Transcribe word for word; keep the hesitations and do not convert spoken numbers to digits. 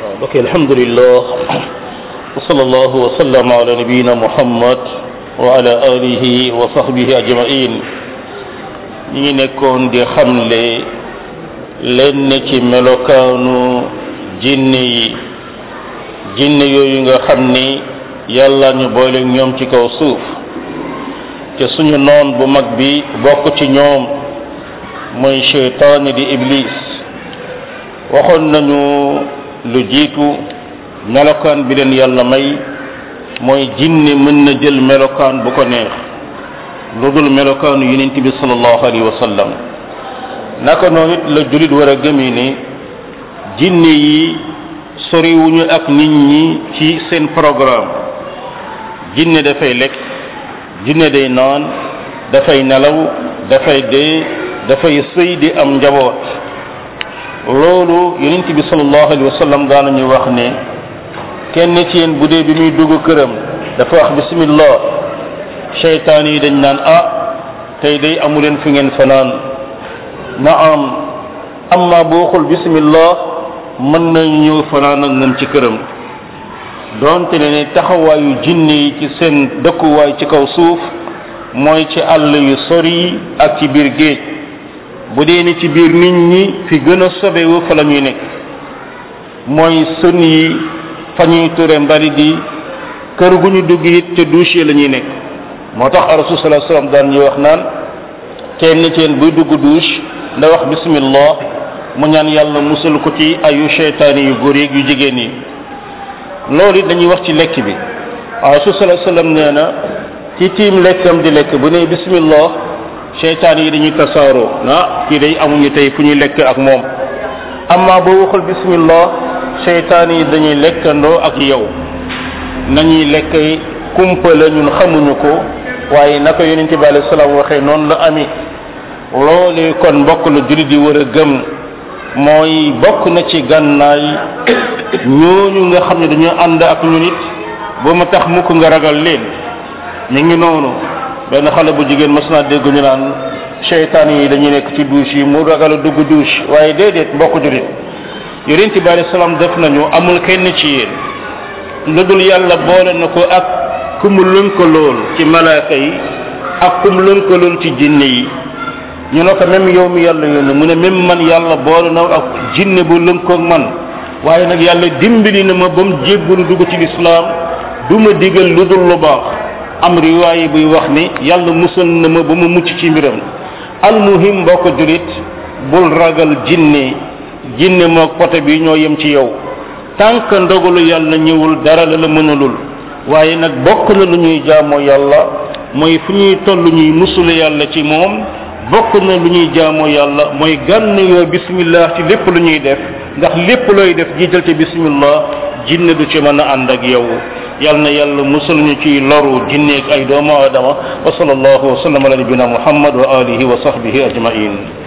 ok alhamdulillah wa sallallahu wa sallam ala nabiyina muhammad wa ala alihi wa sahbihi ajmain ñi ngi nekkoon di xamle lenn ci melokaanu jinne yi jinne yooyu nga xam ni yàlla ñu boole ñoom ci kaw suuf te suñu noon bu mag bi bokk ci ñoom mooy sheytaani di iblis waxoon nañu lu jiitu melokaan bi leen yàlla may mooy jinne mën na jël melokaan bu ko neex lu dul melokaanu yonent bi sallallahu alayhi wa sallam naka noonu it la julit war a gëmee ni jinne yi soriwuñu ak nit ñi ci seen programme jinne dafay lekk jinne day naan dafay nelaw dafay dee dafay sëy di am njaboot loolu yonent bi sallallahu alayhi wa sallam daanañu wax ne kenn ci yéen bu dee bi muy dugg këram dafa wax bismillah seytaan yi dañ naan ah tey day amuleen fi ngeen fanaan naam amma boo xul bismillah mën nañu ñëw fanaan ak moom ci këram doonte ne ne taxawaayu jinne yi ci seen dëkkuwaay ci kaw suuf mooy ci àll yu sori ak ci biir géej bu dee ni ci biir nit ñi fi gën a sobewu fa la ñuy nekk mooy sën yi fa ñuy ture mbari di kër gu ñu dugg it te douche la ñuy nekk moo tax rasul sallallahu alayhi wasallam daan ñuy wax naan kenn ci yéen buy dugg douche nda wax bismillah mu ñaan yàlla musal ko ci ayu seytaane yu góor yeeg yu jigéen yi loolu it dañuy wax ci lekk bi rasul sallallahu alayhi wasallam nee na ci tiim lekkam di lekk bu ne bismillah seytaan yi dañuy tasaaroo na kii day amuñu tey fu ñuy lekk ak moom amma boo waxul bismillah seytaan yi dañuy lekkandoo ak yow nañuy lekk kumpa la ñun xamuñu ko waaye naka yonente bi alayhi salaam waxee noonu la ami loolu kon mbokk la jullit di war a gëm mooy bokk na ci gànnaay ñooñu nga xam ne dañoo ànd ak ñu nit ba ma tax mukk nga ragal leen ñu ngi noonu benn xale bu jigéen mas naa dégg ñu naan seytaan yi dañuy nekk ci douche yi mu ragal a dugg douche waaye déedéet mbokk jullit yonent bi alayhi salaam def nañu amul kenn ci yéen lu dul yàlla boole na ko ak ku mu lënkalool ci malaaka yi ak ku mu lënkalool ci jinne yi ñu ne ko même yow mi yàlla yónni mu ne même man yàlla boole na ak jinne bu lënkoog man waaye nag yàlla dimbali na ma ba mu jébbalu dugg ci lislaam du ma digal lu dul lu baax am riwaay buy wax ni yàlla musal na ma ba mu mucc ci mbiram almuhim boo ko julit bul ragal jinne jinne moog pote bi ñoo yem ci yow tànk ndogalu yàlla ñëwul dara la la mënalul waaye nag bokk na lu ñuy jaamoo yàlla mooy fu ñuy toll ñuy musule yàlla ci moom bokk na lu ñuy jaamoo yàlla mooy gànn yoo bismillah ci lépp lu ñuy def ndax lépp looy def jiital ci bismillah jinne du ci mën a ànd ak yow yal na yàlla musal ñu ci loru jinne ak ay doomu aadama wa sallallahu wa sallam ala nabina muhammad wa alihi wa sahbihi ajmain